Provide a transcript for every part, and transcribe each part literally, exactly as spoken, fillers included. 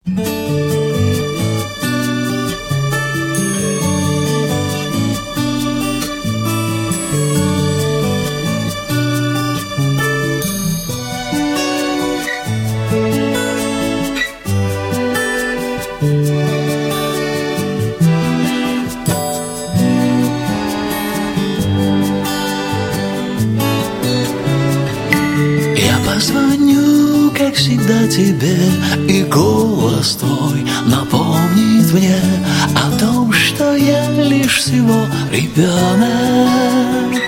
Позвоню, как всегда, тебе, и голос твой напомнит мне о том, что я лишь всего ребенок.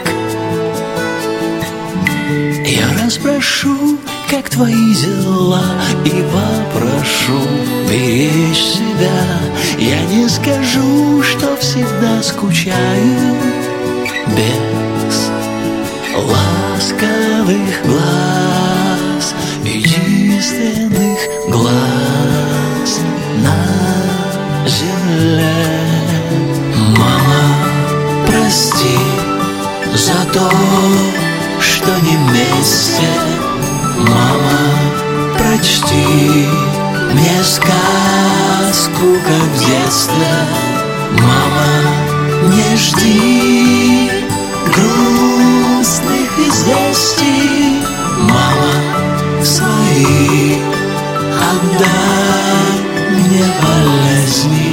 Я расспрошу, как твои дела, и попрошу беречь себя. Я не скажу, что всегда скучаю без ласковых глаз, единственных глаз на земле. Мама, прости за то, что не вместе. Мама, прочти мне сказку, как в детстве. Мама, не жди грустных известий. Мама, свои отдай мне болезни.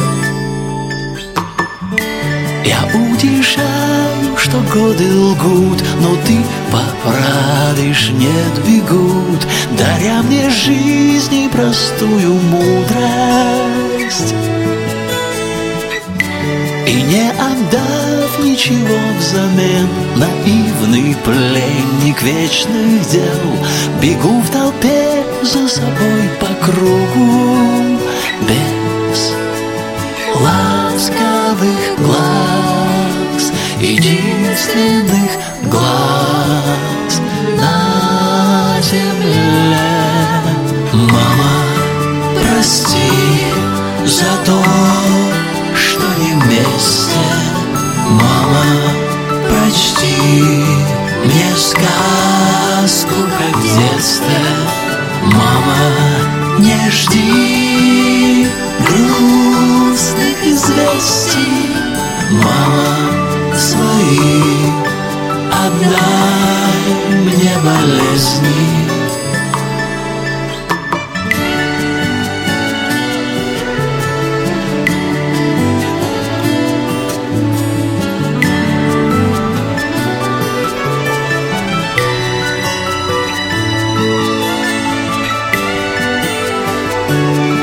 Я утешаю, что годы лгут, но ты поправишь, нет, бегут, даря мне жизни простую мудрость. И не отдав ничего взамен, наивный пленник вечных дел, бегу в толпе за собой по кругу без ласковых глаз, единственных глаз на земле. Мама, прости за то, что не вместе. Мама, прочти мне сказку, как в детстве. Мама, не жди грустных известий. Мама, свои отдай мне болезни. Thank you.